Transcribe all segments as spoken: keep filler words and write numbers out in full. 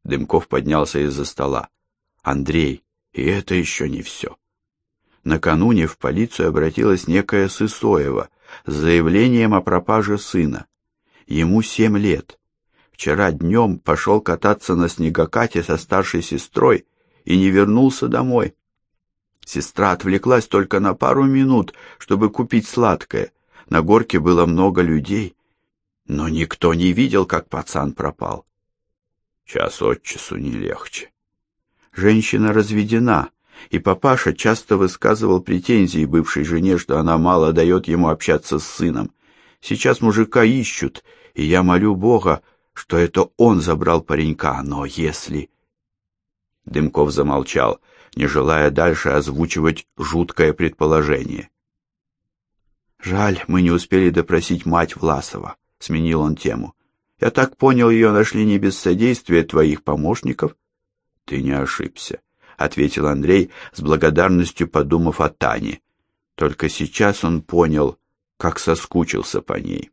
Дымков поднялся из-за стола. Андрей, и это еще не все. Накануне в полицию обратилась некая Сысоева с заявлением о пропаже сына. Ему семь лет. Вчера днем пошел кататься на снегокате со старшей сестрой и не вернулся домой. Сестра отвлеклась только на пару минут, чтобы купить сладкое. На горке было много людей, но никто не видел, как пацан пропал. Час от часу не легче. Женщина разведена, и папаша часто высказывал претензии бывшей жене, что она мало дает ему общаться с сыном. Сейчас мужика ищут, и я молю Бога, что это он забрал паренька, но если... Дымков замолчал, не желая дальше озвучивать жуткое предположение. «Жаль, мы не успели допросить мать Власова», — сменил он тему. «Я так понял, ее нашли не без содействия твоих помощников?» «Ты не ошибся», — ответил Андрей, с благодарностью подумав о Тане. Только сейчас он понял, как соскучился по ней.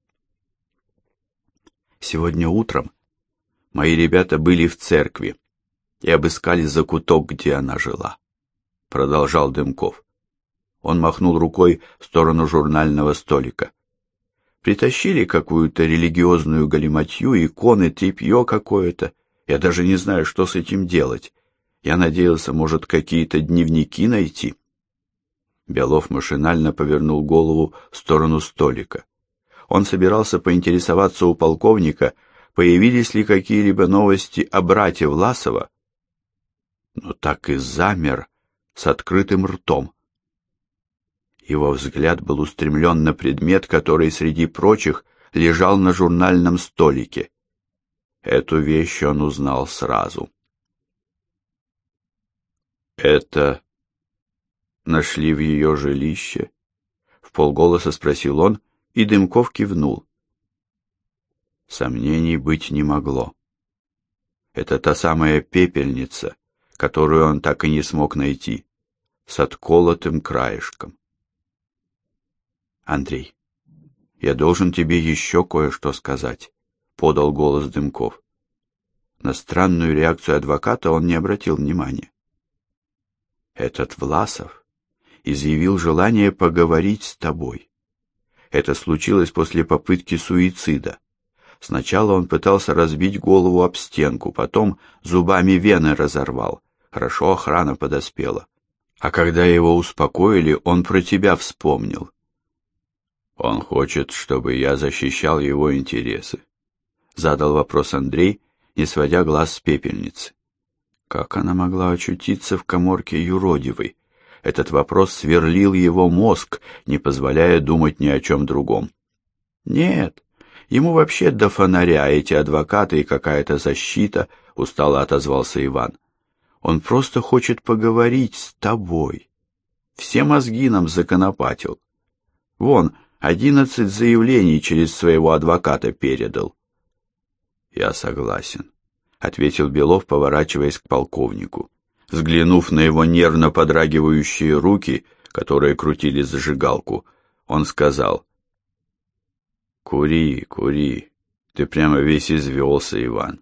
«Сегодня утром мои ребята были в церкви и обыскали закуток, где она жила», — продолжал Дымков. Он махнул рукой в сторону журнального столика. «Притащили какую-то религиозную галиматью, иконы, тряпье какое-то. Я даже не знаю, что с этим делать. Я надеялся, может, какие-то дневники найти». Белов машинально повернул голову в сторону столика. Он собирался поинтересоваться у полковника, появились ли какие-либо новости о брате Власова, но так и замер с открытым ртом. Его взгляд был устремлен на предмет, который среди прочих лежал на журнальном столике. Эту вещь он узнал сразу. «Это нашли в ее жилище?» — вполголоса спросил он, и Дымков кивнул. Сомнений быть не могло. Это та самая пепельница, которую он так и не смог найти, с отколотым краешком. «Андрей, я должен тебе еще кое-что сказать», — подал голос Дымков. На странную реакцию адвоката он не обратил внимания. «Этот Власов изъявил желание поговорить с тобой. Это случилось после попытки суицида. Сначала он пытался разбить голову об стенку, потом зубами вены разорвал. Хорошо охрана подоспела. А когда его успокоили, он про тебя вспомнил. Он хочет, чтобы я защищал его интересы», — задал вопрос Андрей, не сводя глаз с пепельницы. Как она могла очутиться в каморке юродивой? Этот вопрос сверлил его мозг, не позволяя думать ни о чем другом. «Нет, ему вообще до фонаря эти адвокаты и какая-то защита», — устало отозвался Иван. «Он просто хочет поговорить с тобой. Все мозги нам законопатил. Вон, одиннадцать заявлений через своего адвоката передал». «Я согласен», — ответил Белов, поворачиваясь к полковнику. Взглянув на его нервно подрагивающие руки, которые крутили зажигалку, он сказал: «Кури, кури, ты прямо весь извелся, Иван».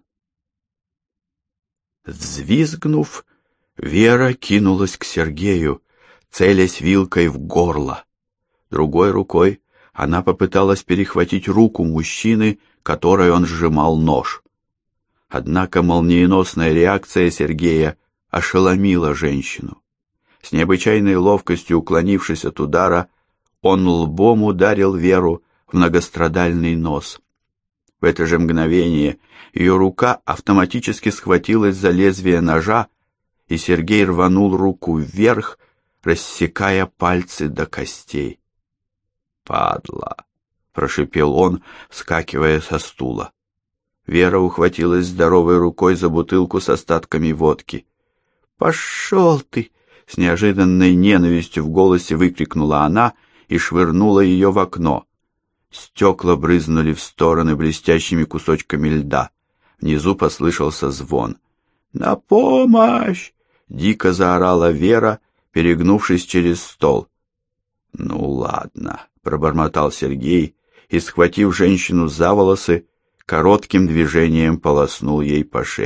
Взвизгнув, Вера кинулась к Сергею, целясь вилкой в горло. Другой рукой она попыталась перехватить руку мужчины, которой он сжимал нож. Однако молниеносная реакция Сергея ошеломила женщину. С необычайной ловкостью уклонившись от удара, он лбом ударил Веру в многострадальный нос. В это же мгновение ее рука автоматически схватилась за лезвие ножа, и Сергей рванул руку вверх, рассекая пальцы до костей. «Падла!» — прошипел он, вскакивая со стула. Вера ухватилась здоровой рукой за бутылку с остатками водки. «Пошел ты!» — с неожиданной ненавистью в голосе выкрикнула она и швырнула ее в окно. Стекла брызнули в стороны блестящими кусочками льда. Внизу послышался звон. «На помощь!» — дико заорала Вера, перегнувшись через стол. «Ну ладно», — пробормотал Сергей и, схватив женщину за волосы, коротким движением полоснул ей по шее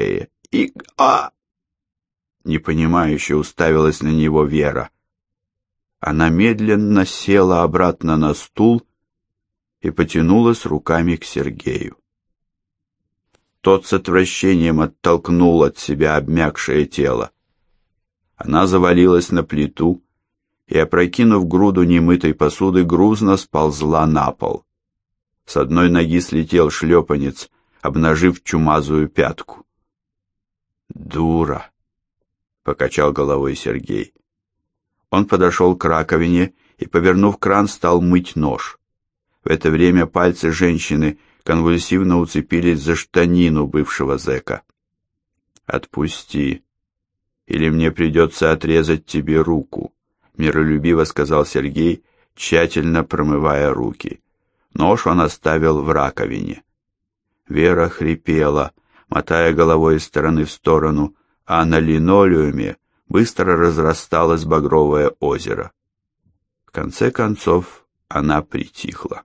и... а...» Непонимающе уставилась на него Вера. Она медленно села обратно на стул и потянулась руками к Сергею. Тот с отвращением оттолкнул от себя обмякшее тело. Она завалилась на плиту и, опрокинув груду немытой посуды, грузно сползла на пол. С одной ноги слетел шлепанец, обнажив чумазую пятку. «Дура!» — покачал головой Сергей. Он подошел к раковине и, повернув кран, стал мыть нож. В это время пальцы женщины конвульсивно уцепились за штанину бывшего зэка. «Отпусти, или мне придется отрезать тебе руку», — миролюбиво сказал Сергей, тщательно промывая руки. Нож он оставил в раковине. Вера хрипела, мотая головой из стороны в сторону, а на линолеуме быстро разрасталось багровое озеро. В конце концов она притихла.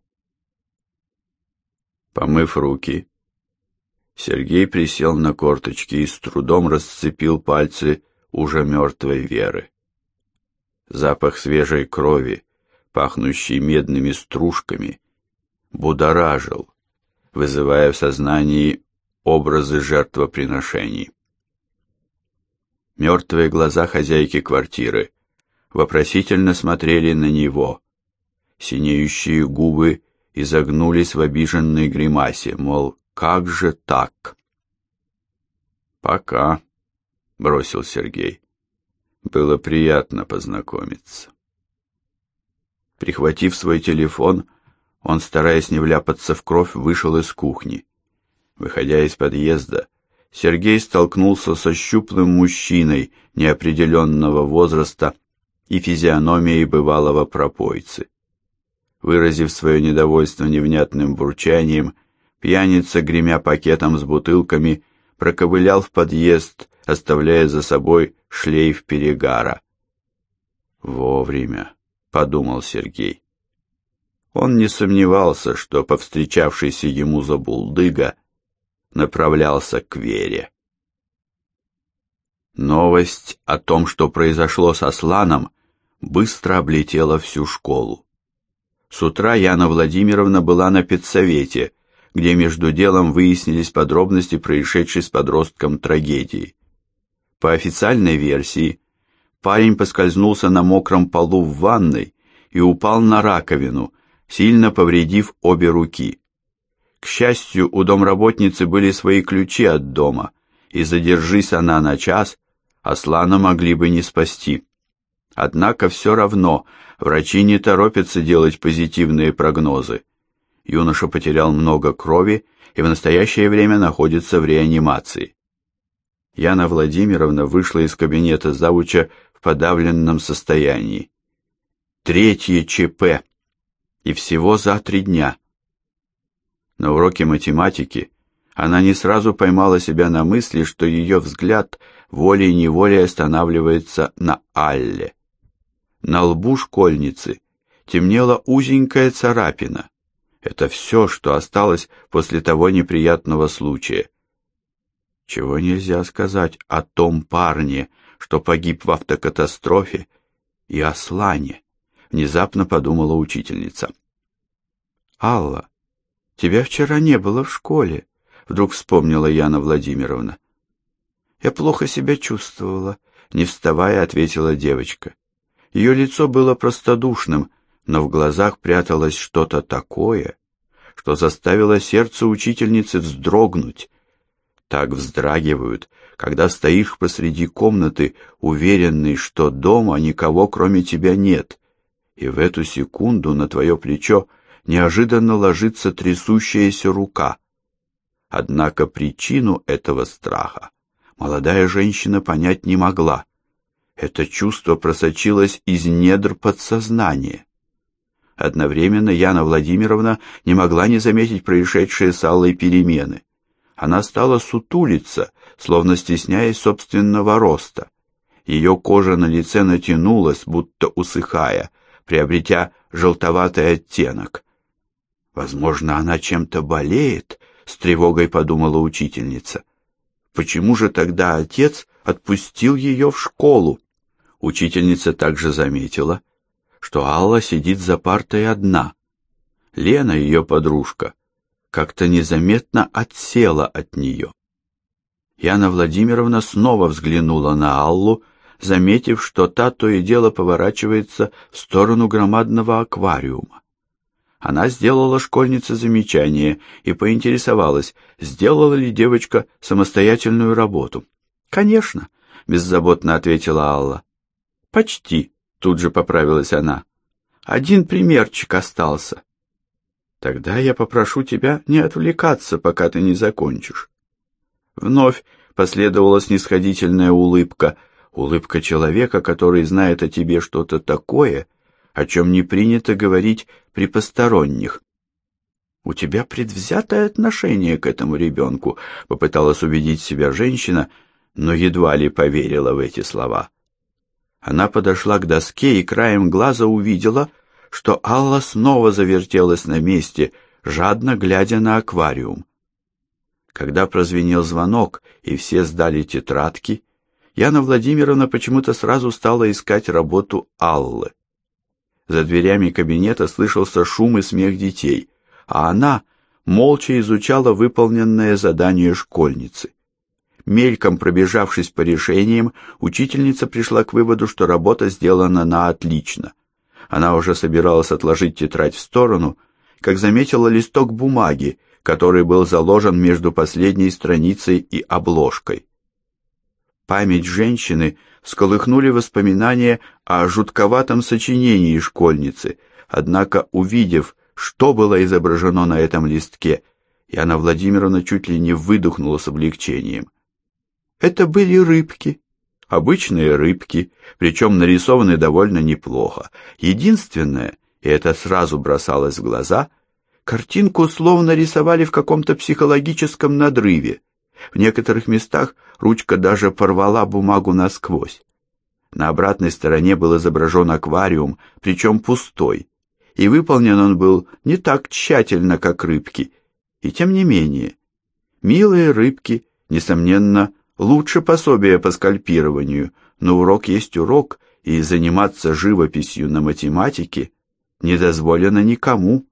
Помыв руки, Сергей присел на корточки и с трудом расцепил пальцы уже мертвой Веры. Запах свежей крови, пахнущий медными стружками, будоражил, вызывая в сознании образы жертвоприношений. Мертвые глаза хозяйки квартиры вопросительно смотрели на него. Синеющие губы изогнулись в обиженной гримасе, мол, как же так? «Пока», — бросил Сергей. «Было приятно познакомиться». Прихватив свой телефон, он, стараясь не вляпаться в кровь, вышел из кухни. Выходя из подъезда, Сергей столкнулся со щуплым мужчиной неопределенного возраста и физиономией бывалого пропойцы. Выразив свое недовольство невнятным бурчанием, пьяница, гремя пакетом с бутылками, проковылял в подъезд, оставляя за собой шлейф перегара. «Вовремя», — подумал Сергей. Он не сомневался, что повстречавшийся ему забулдыга направлялся к Вере. Новость о том, что произошло с Асланом, быстро облетела всю школу. С утра Яна Владимировна была на педсовете, где между делом выяснились подробности происшедшей с подростком трагедии. По официальной версии, парень поскользнулся на мокром полу в ванной и упал на раковину, сильно повредив обе руки. К счастью, у домработницы были свои ключи от дома, и задержись она на час, Аслана могли бы не спасти. Однако все равно врачи не торопятся делать позитивные прогнозы. Юноша потерял много крови и в настоящее время находится в реанимации. Яна Владимировна вышла из кабинета завуча в подавленном состоянии. Третье ЧП. И всего за три дня. На уроке математики она не сразу поймала себя на мысли, что ее взгляд волей-неволей останавливается на Алле. На лбу школьницы темнела узенькая царапина. Это все, что осталось после того неприятного случая. Чего нельзя сказать о том парне, что погиб в автокатастрофе, и Аслане, внезапно подумала учительница. «Алла, тебя вчера не было в школе», — вдруг вспомнила Яна Владимировна. «Я плохо себя чувствовала», — не вставая, ответила девочка. Ее лицо было простодушным, но в глазах пряталось что-то такое, что заставило сердце учительницы вздрогнуть. Так вздрагивают, когда стоишь посреди комнаты, уверенный, что дома никого кроме тебя нет, и в эту секунду на твое плечо неожиданно ложится трясущаяся рука. Однако причину этого страха молодая женщина понять не могла. Это чувство просочилось из недр подсознания. Одновременно Яна Владимировна не могла не заметить происшедшие с Аллой перемены. Она стала сутулиться, словно стесняясь собственного роста. Ее кожа на лице натянулась, будто усыхая, приобретя желтоватый оттенок. «Возможно, она чем-то болеет», — с тревогой подумала учительница. Почему же тогда отец отпустил ее в школу? Учительница также заметила, что Алла сидит за партой одна. Лена, ее подружка, как-то незаметно отсела от нее. Яна Владимировна снова взглянула на Аллу, заметив, что та то и дело поворачивается в сторону громадного аквариума. Она сделала школьнице замечание и поинтересовалась, сделала ли девочка самостоятельную работу. «Конечно», — беззаботно ответила Алла. «Почти», — тут же поправилась она. «Один примерчик остался». «Тогда я попрошу тебя не отвлекаться, пока ты не закончишь». Вновь последовала снисходительная улыбка, улыбка человека, который знает о тебе что-то такое, о чем не принято говорить при посторонних. «У тебя предвзятое отношение к этому ребенку», — попыталась убедить себя женщина, но едва ли поверила в эти слова. Она подошла к доске и краем глаза увидела, что Алла снова завертелась на месте, жадно глядя на аквариум. Когда прозвенел звонок и все сдали тетрадки, Яна Владимировна почему-то сразу стала искать работу Аллы. За дверями кабинета слышался шум и смех детей, а она молча изучала выполненное задание школьницы. Мельком пробежавшись по решениям, учительница пришла к выводу, что работа сделана на отлично. Она уже собиралась отложить тетрадь в сторону, как заметила листок бумаги, который был заложен между последней страницей и обложкой. Память женщины всколыхнули воспоминания о жутковатом сочинении школьницы, однако, увидев, что было изображено на этом листке, Яна Владимировна чуть ли не выдохнула с облегчением. Это были рыбки, обычные рыбки, причем нарисованы довольно неплохо. Единственное, и это сразу бросалось в глаза, картинку словно рисовали в каком-то психологическом надрыве. В некоторых местах ручка даже порвала бумагу насквозь. На обратной стороне был изображен аквариум, причем пустой, и выполнен он был не так тщательно, как рыбки. И тем не менее, милые рыбки, несомненно, лучше пособия по скальпированию, но урок есть урок, и заниматься живописью на математике не дозволено никому.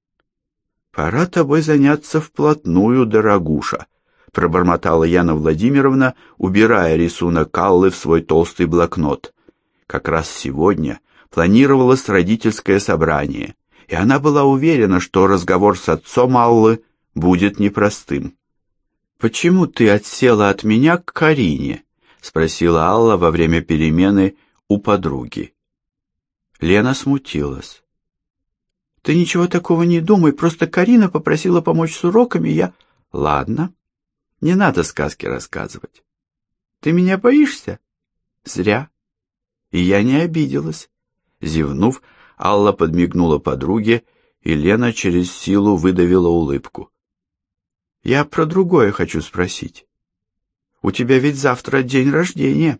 «Пора тобой заняться вплотную, дорогуша», — пробормотала Яна Владимировна, убирая рисунок Аллы в свой толстый блокнот. Как раз сегодня планировалось родительское собрание, и она была уверена, что разговор с отцом Аллы будет непростым. «Почему ты отсела от меня к Карине?» — спросила Алла во время перемены у подруги. Лена смутилась. «Ты ничего такого не думай, просто Карина попросила помочь с уроками, я...» «Ладно, не надо сказки рассказывать. Ты меня боишься?» «Зря». И я не обиделась. Зевнув, Алла подмигнула подруге, и Лена через силу выдавила улыбку. «Я про другое хочу спросить. У тебя ведь завтра день рождения».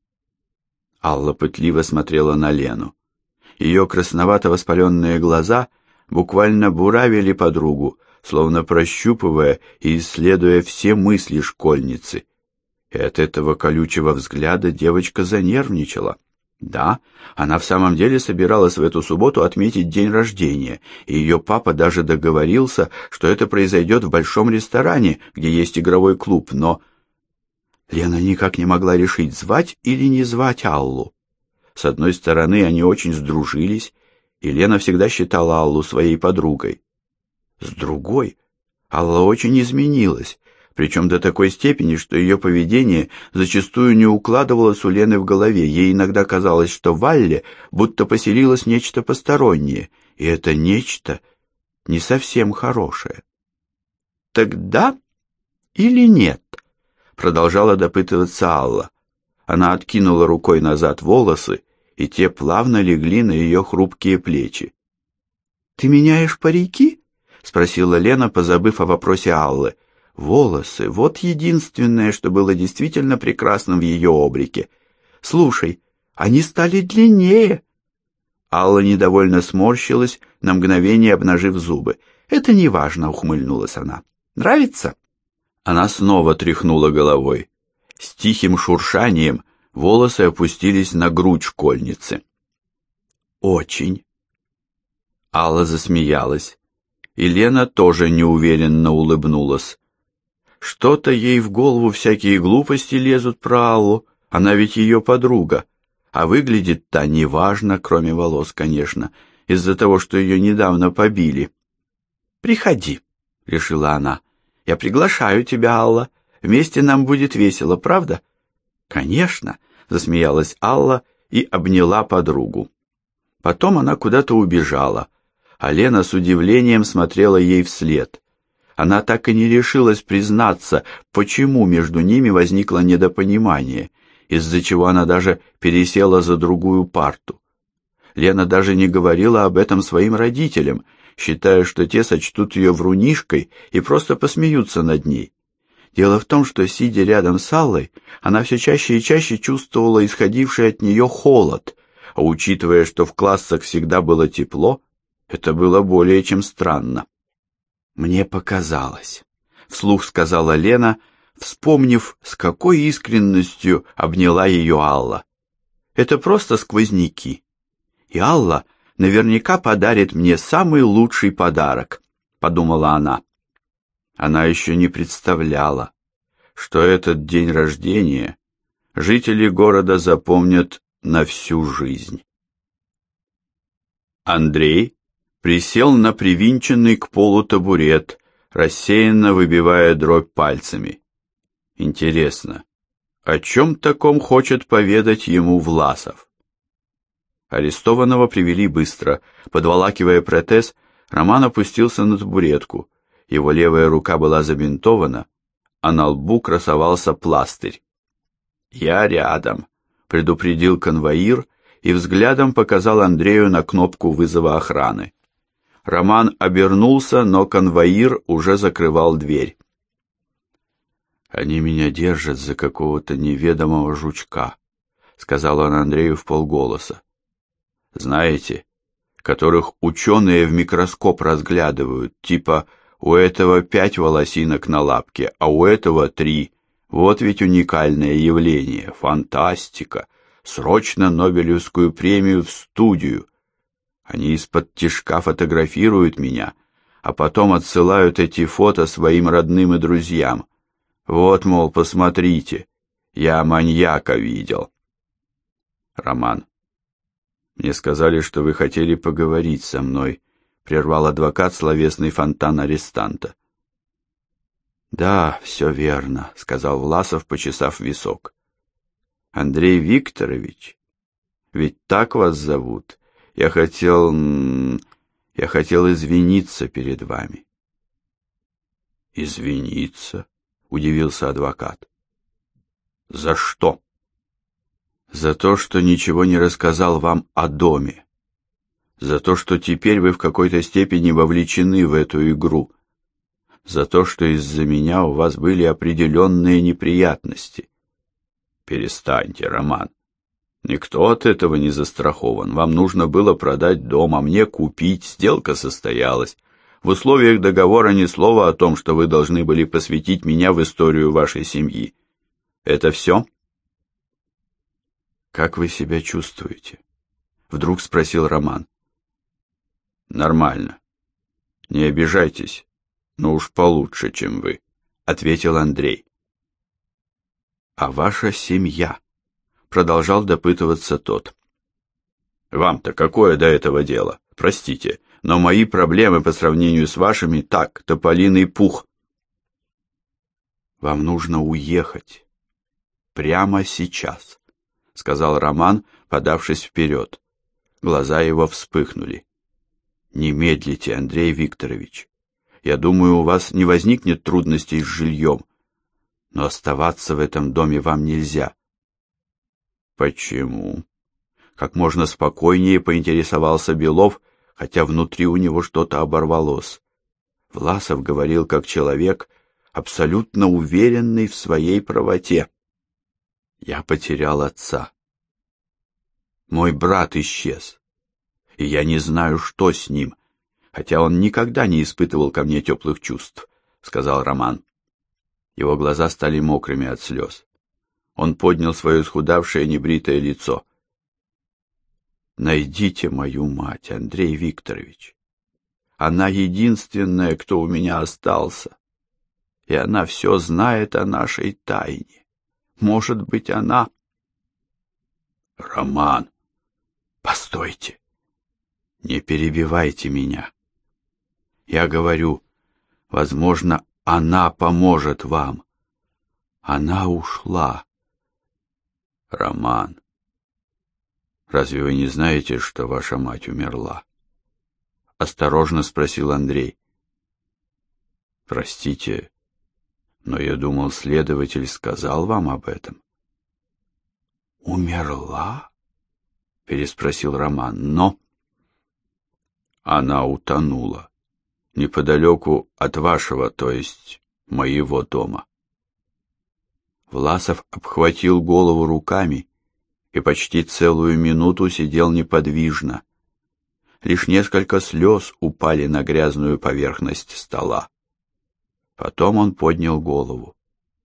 Алла пытливо смотрела на Лену. Ее красновато-воспаленные глаза буквально буравили подругу, словно прощупывая и исследуя все мысли школьницы. И от этого колючего взгляда девочка занервничала. Да, она в самом деле собиралась в эту субботу отметить день рождения, и ее папа даже договорился, что это произойдет в большом ресторане, где есть игровой клуб, но... Лена никак не могла решить, звать или не звать Аллу. С одной стороны, они очень сдружились, и Лена всегда считала Аллу своей подругой. С другой, Алла очень изменилась, причем до такой степени, что ее поведение зачастую не укладывалось у Лены в голове. Ей иногда казалось, что в Алле будто поселилось нечто постороннее, и это нечто не совсем хорошее. «Тогда или нет?» — продолжала допытываться Алла. Она откинула рукой назад волосы, и те плавно легли на ее хрупкие плечи. «Ты меняешь парики?» — спросила Лена, позабыв о вопросе Аллы. Волосы — вот единственное, что было действительно прекрасным в ее облике. «Слушай, они стали длиннее». Алла недовольно сморщилась, на мгновение обнажив зубы. «Это неважно», — ухмыльнулась она. «Нравится?» Она снова тряхнула головой. С тихим шуршанием волосы опустились на грудь школьницы. Очень. Алла засмеялась, и Лена тоже неуверенно улыбнулась. Что-то ей в голову всякие глупости лезут про Аллу, она ведь ее подруга, а выглядит та неважно, кроме волос, конечно, из-за того, что ее недавно побили. «Приходи», — решила она, — «я приглашаю тебя, Алла, вместе нам будет весело, правда?» «Конечно», — засмеялась Алла и обняла подругу. Потом она куда-то убежала, а Лена с удивлением смотрела ей вслед. Она так и не решилась признаться, почему между ними возникло недопонимание, из-за чего она даже пересела за другую парту. Лена даже не говорила об этом своим родителям, считая, что те сочтут ее врунишкой и просто посмеются над ней. Дело в том, что, сидя рядом с Аллой, она все чаще и чаще чувствовала исходивший от нее холод, а учитывая, что в классах всегда было тепло, это было более чем странно. «Мне показалось», — вслух сказала Лена, вспомнив, с какой искренностью обняла ее Алла. «Это просто сквозняки. И Алла наверняка подарит мне самый лучший подарок», — подумала она. Она еще не представляла, что этот день рождения жители города запомнят на всю жизнь. Андрей присел на привинченный к полу табурет, рассеянно выбивая дробь пальцами. Интересно, о чем таком хочет поведать ему Власов? Арестованного привели быстро. Подволакивая протез, Роман опустился на табуретку. Его левая рука была забинтована, а на лбу красовался пластырь. «Я рядом», — предупредил конвоир и взглядом показал Андрею на кнопку вызова охраны. Роман обернулся, но конвоир уже закрывал дверь. «Они меня держат за какого-то неведомого жучка», — сказал он Андрею вполголоса. «Знаете, которых ученые в микроскоп разглядывают, типа у этого пять волосинок на лапке, а у этого три. Вот ведь уникальное явление, фантастика. Срочно Нобелевскую премию в студию. Они из-под тишка фотографируют меня, а потом отсылают эти фото своим родным и друзьям. Вот, мол, посмотрите, я маньяка видел». «Роман, мне сказали, что вы хотели поговорить со мной», — прервал адвокат словесный фонтан арестанта. «Да, все верно», — сказал Власов, почесав висок. «Андрей Викторович, ведь так вас зовут. Я хотел... я хотел извиниться перед вами». «Извиниться?» — удивился адвокат. «За что?» «За то, что ничего не рассказал вам о доме. За то, что теперь вы в какой-то степени вовлечены в эту игру. За то, что из-за меня у вас были определенные неприятности». «Перестаньте, Роман. Никто от этого не застрахован. Вам нужно было продать дом, а мне купить. Сделка состоялась. В условиях договора ни слова о том, что вы должны были посвятить меня в историю вашей семьи. Это все?» «Как вы себя чувствуете?» — вдруг спросил Роман. «Нормально. Не обижайтесь, но уж получше, чем вы», — ответил Андрей. «А ваша семья?» — продолжал допытываться тот. «Вам-то какое до этого дело? Простите, но мои проблемы по сравнению с вашими так, тополиный пух». «Вам нужно уехать. Прямо сейчас», — сказал Роман, подавшись вперед. Глаза его вспыхнули. «Не медлите, Андрей Викторович. Я думаю, у вас не возникнет трудностей с жильем, но оставаться в этом доме вам нельзя». «Почему?» — как можно спокойнее поинтересовался Белов, хотя внутри у него что-то оборвалось. Власов говорил как человек, абсолютно уверенный в своей правоте. «Я потерял отца. Мой брат исчез, и я не знаю, что с ним, хотя он никогда не испытывал ко мне теплых чувств», — сказал Роман. Его глаза стали мокрыми от слез. Он поднял свое исхудавшее небритое лицо. Найдите мою мать, Андрей Викторович. Она единственная, кто у меня остался. И она все знает о нашей тайне. Может быть, она... Роман, постойте. Не перебивайте меня. Я говорю, возможно, она поможет вам. Она ушла. Роман, разве вы не знаете, что ваша мать умерла? Осторожно спросил Андрей. Простите, но я думал, следователь сказал вам об этом. Умерла? Переспросил Роман. Но она утонула неподалеку от вашего, то есть моего дома. Власов обхватил голову руками и почти целую минуту сидел неподвижно. Лишь несколько слез упали на грязную поверхность стола. Потом он поднял голову.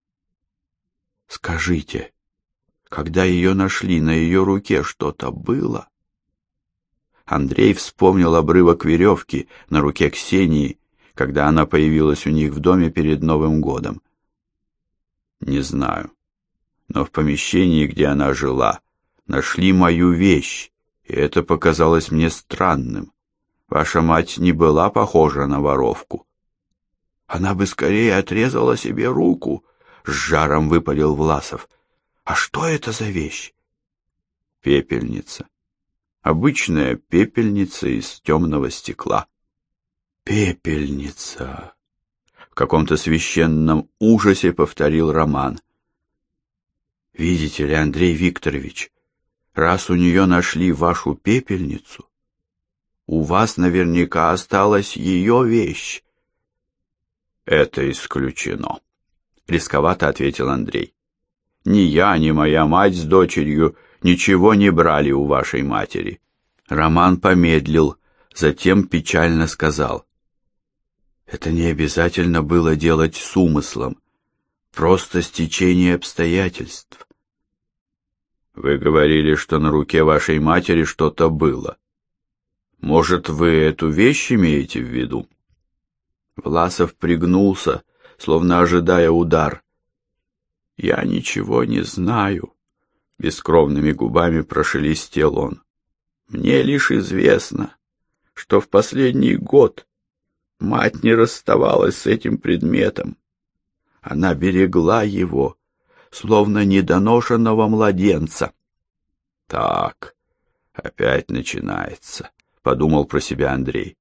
Скажите, когда ее нашли, на ее руке что-то было? Андрей вспомнил обрывок веревки на руке Ксении, когда она появилась у них в доме перед Новым годом. Не знаю, но в помещении, где она жила, нашли мою вещь, и это показалось мне странным. Ваша мать не была похожа на воровку. Она бы скорее отрезала себе руку, с жаром выпалил Власов. А что это за вещь? Пепельница. Обычная пепельница из темного стекла. Пепельница. В каком-то священном ужасе повторил Роман. Видите ли, Андрей Викторович, раз у нее нашли вашу пепельницу, у вас наверняка осталась ее вещь. Это исключено, рисковато ответил Андрей. Ни я, ни моя мать с дочерью ничего не брали у вашей матери. Роман помедлил, затем печально сказал: это не обязательно было делать с умыслом, просто стечение обстоятельств. Вы говорили, что на руке вашей матери что-то было. Может, вы эту вещь имеете в виду? Власов пригнулся, словно ожидая удар. Я ничего не знаю, бескровными губами прошелестел он. Мне лишь известно, что в последний год мать не расставалась с этим предметом. Она берегла его, словно недоношенного младенца. Так, опять начинается, подумал про себя Андрей.